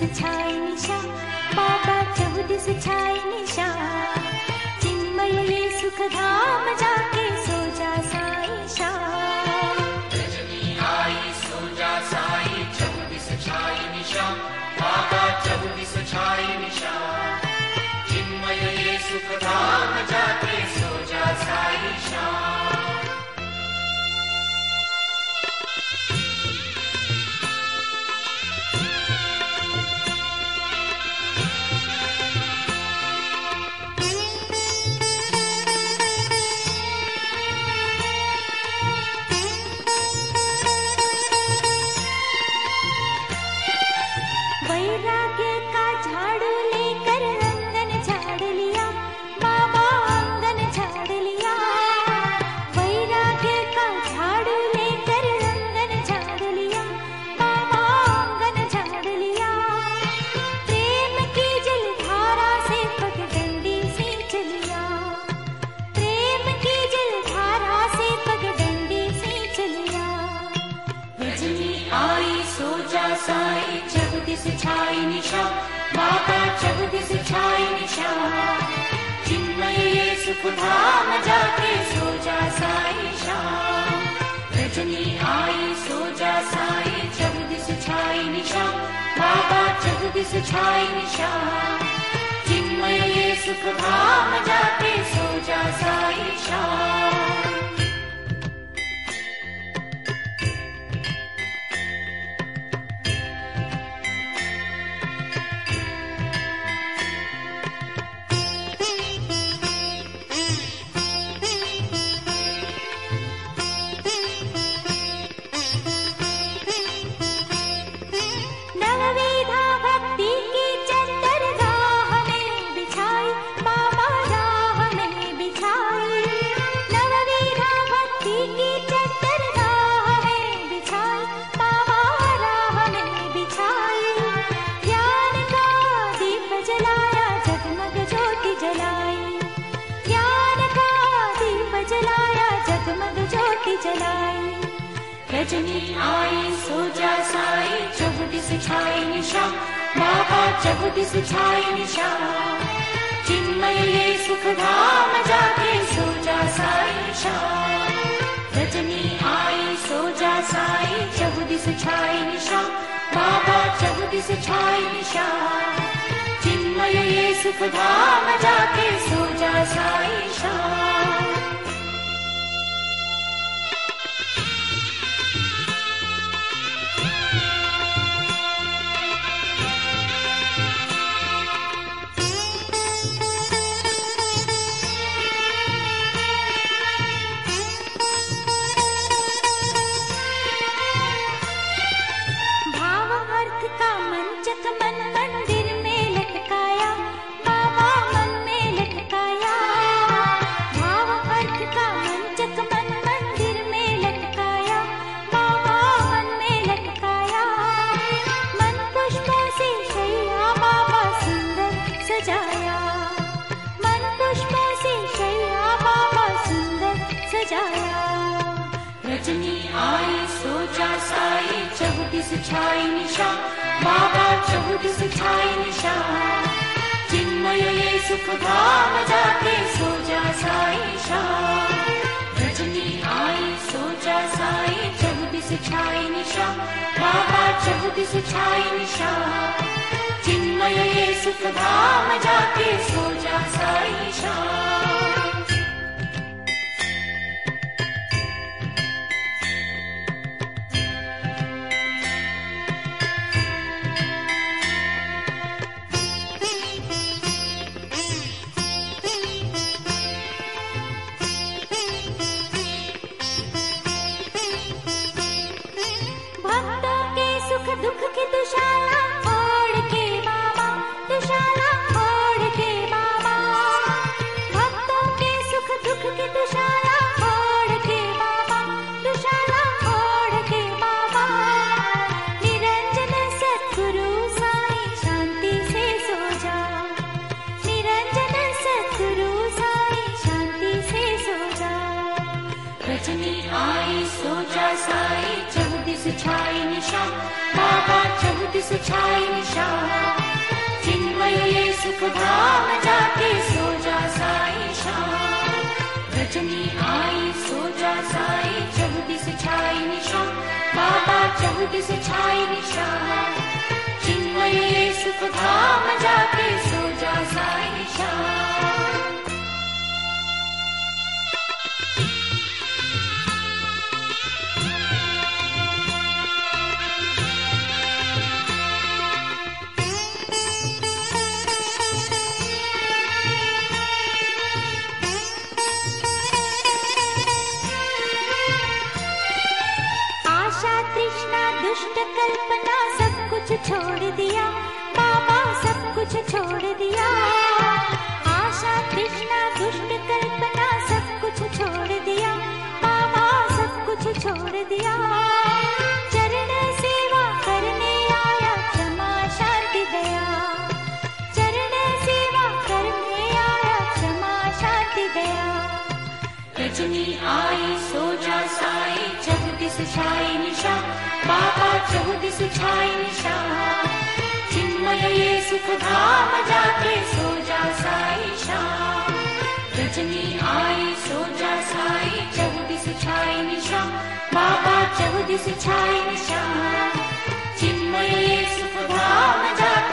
छाई निशा, बाबा चौदिस छाई निशा, चिन्मय ये सुख धाम जाके सो जा साई शा। रजनी आई सो जा साई, चौदिस छाई निशा, बाबा चौदिस छाई निशा, चिन्मय ये सुख धाम जाके सो जा साई शा। वैराग्य का झाड़ू लेकर आंगन झाड़ लिया, बाबा आंगन झाड़ लिया। वैराग्य का झाड़ू लेकर आंगन झाड़ लिया, बाबा आंगन झाड़ लिया। प्रेम की जलधारा से पगडंडी सींच लिया, प्रेम की जलधारा से पगडंडी सींच लिया। रजनी आई सो जा साई, चौदिस छाई निशा, बाबा चौदिस छाई निशा, चिन्मय ये सुख धाम जाके सो जा साई शा। रजनी आई सो जा साई, चौदिस छाई निशा, बाबा चौदिस छाई निशा, चिन्मय ये सुख धाम जाके सो जा साई शा। नवविधा भक्ति की चद्दर राह में बिछाई, बाबा राह में बिछाई। नवविधा भक्ति की चद्दर राह में बिछाई, बाबा राह में बिछाई। ज्ञान का दीप जलाया, जगमग ज्योति जलाई, ज्ञान का दीप जलाया, जगमग ज्योति जलाई। रजनी आई सो जा साई, चौदिस छाई निशा, बाबा चौदिस छाई निशा, चिन्मय ये सुख धाम जाके सो जा साई शा। रजनी आई सो जा साई, चौदिस छाई निशा, बाबा चौदिस छाई निशा, चिन्मय ये सुख धाम जाके सो जा साई शा। भाव अर्थ का मंचक मन मंदिर में लटकाया, बाबा मन में लटकाया। भाव अर्थ का मंचक मन मंदिर में लटकाया, बाबा मन में लटकाया। मन पुष्पों से शैया बाबा सुंदर सजाया, मन पुष्पों से शैया बाबा सुंदर सजाया। रजनी आई सो जा साई, चौदिस छाई निशा, बाबा चौदिस छाई निशा, चिन्मय ये सुख धाम जाके सो जा साई शा। रजनी आई सो जा साई, चौदिस छाई निशा, बाबा चौदिस छाई निशा, चिन्मय ये सुख धाम जाके सो जा साई शा। भक्तों के सुख दुख की दुशाला ओढ़ के बाबा, दुशाला ओढ़ के बाबा। भक्तों के सुख दुख की दुशाला ओढ़ के बाबा, दुशाला ओढ़ के बाबा। निरंजन सद्गुरु साईं शांति से सो जा, निरंजन सद्गुरु साईं शांति से सो जा। रजनी आई सो जा साई, चौदिस छाई निशा, बाबा चौदिस दिस छाई निशा, चिन्मय ये सुख धाम जाके सो जा साई शाम। रजनी आई सो जा साई, चहुदिस छाई निशा, बाबा चहुदिस छाई निशा, चिन्मय ये सुख धाम जाके सो जा साई शाम। दुष्ट कल्पना सब कुछ छोड़ दिया बाबा, सब कुछ छोड़ दिया। आशा तृष्णा दुष्ट कल्पना सब कुछ छोड़ दिया बाबा, सब कुछ छोड़ दिया। चरण सेवा करने आया, क्षमा शांति दया, चरण सेवा करने आया, क्षमा शांति दया। रजनी आई सो जा साई, चहुदिस छाई निशा, बाबा चहुदिस छाई निशा, चिन्मय ये सुख धाम जाके सो जा साई शाम। रजनी आई सो जा साई, चहुदिस छाई निशा, बाबा चहुदिस छाई निशा, चिन्मय ये सुख धाम जाके